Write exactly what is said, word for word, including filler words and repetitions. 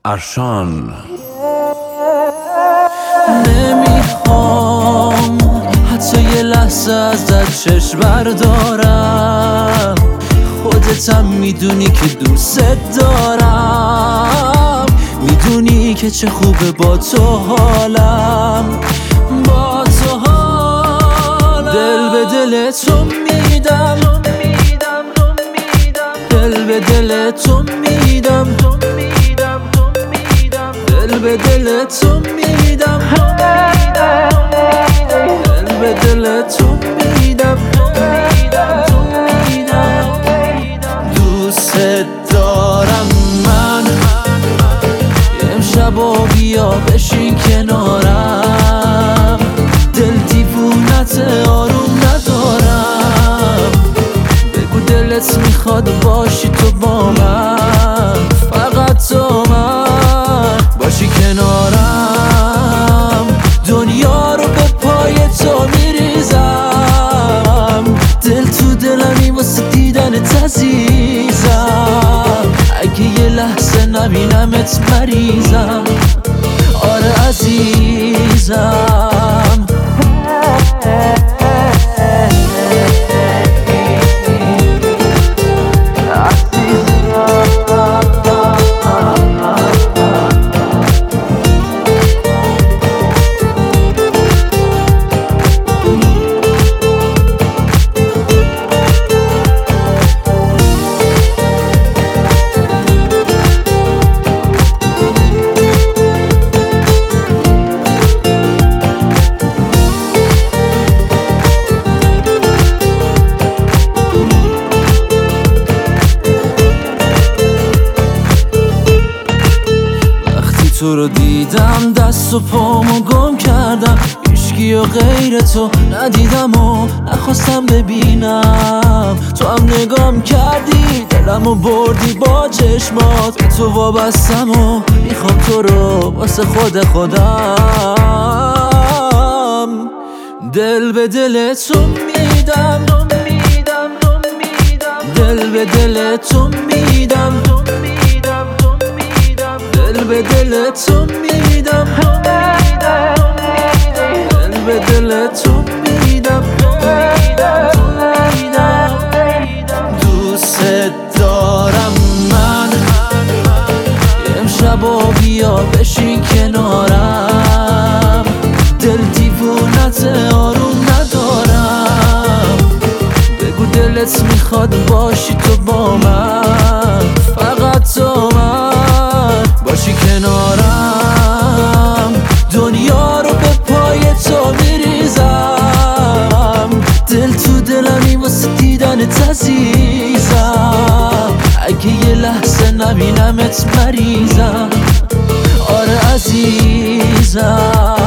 ارشان. نمیخوام حتی یه لحظه ازت چشم بردارم، خودتم میدونی که دوست دارم، میدونی که چه خوبه با تو حالم، با تو حالم. دل به دل تو میدم، دل به دل تو میدم، دل به دل تو میدم، دل به دل تو میدم، دوست دارم من. امشب و بیا بشین کنارم، دل دیوونت آروم ندارم، بگو دلت میخواد باشی تو با من، فقط تو من باشی کنارم، دنیا رو به پای تو میریزم، دل تو دلمی واسه دیدنت عزیزم، اگه یه لحظه نبینمت مریضم، آره عزیزم. تو رو دیدم دست و پامو گم کردم، هیچکی و غیر تو ندیدم و نخواستم ببینم، تو هم نگام کردی دلمو بردی با چشمات، به تو وابستم و میخوام تو رو واسه خود خودم، دل به دل تو میدم، دل به دل تو میدم، دل به دل تو میدم، دل به دل تو میدم، دوست دارم من. امشب و بیا بشین کنارم، دل دیوونت آروم ندارم، بگو دلت میخواد باشی تو با من، فقط تو من باشی کنارم، دنیا رو به پای تو میریزم، دل تو دلمی واسه دیدنت عزیزم، اگه یه لحظه نبینمت مریضم، آره عزیزم.